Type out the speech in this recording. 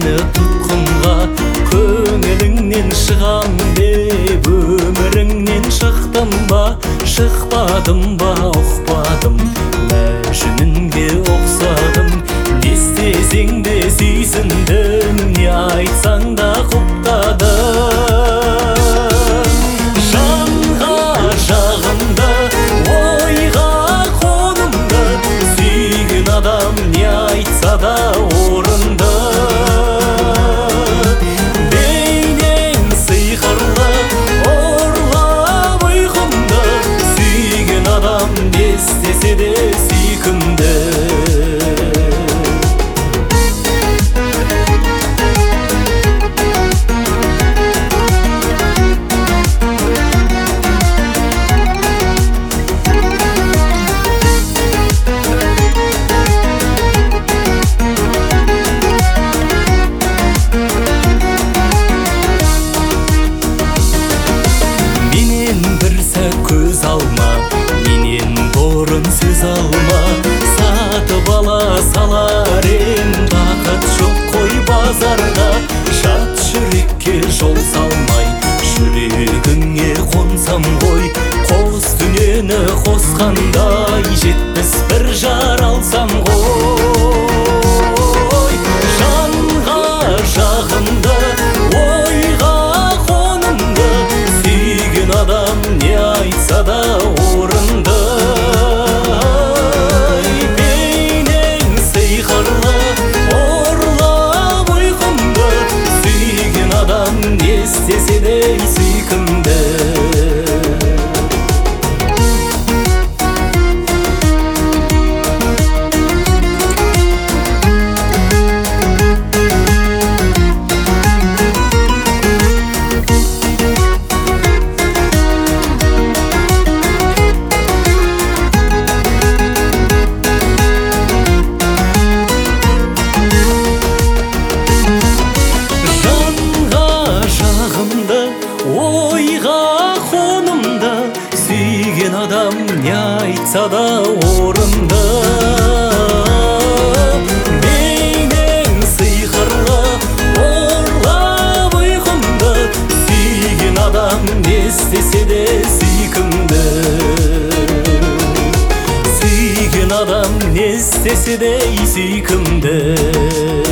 мени туткунга, көңүлүңнен чыгам деп өмүрүңнен чыктым ба, чыкпадым ба, укпадым, мәжнүнге оксадым. Не істесең де сүйсүндүм, не айтсаң да куптадым. Жанга жагымда, ойга конумда, сүйгөн адам не айтса да орынды. Бейнең сыйкырлы, орлап уйкумда, сүйгөн адам не истесе де сүйкүмдө. Көз алма, менен борун сөз алма, сатып ала салар эм, бакыт жок кой базарда. Жат жүрекке жол салмай, жүрөгүңө консам кой, кос дүнөнү коскандай, жетпес бир жар алсам кой. Жанга жагымда, ойга конумда, сүйгөн адам не айтса да орынды. Бейнең сыйкырлы, орлап уйкумда, сүйгөн адам не истесе де сүйкүмдө. Ойга конумда, сүйгөн адам не айтса да орынды. Бейнең сыйкырлы, орлап уйкумда, сүйгөн адам не истесе де сүйкүмдө. Сүйгөн адам не истесе де сүйкүмдө.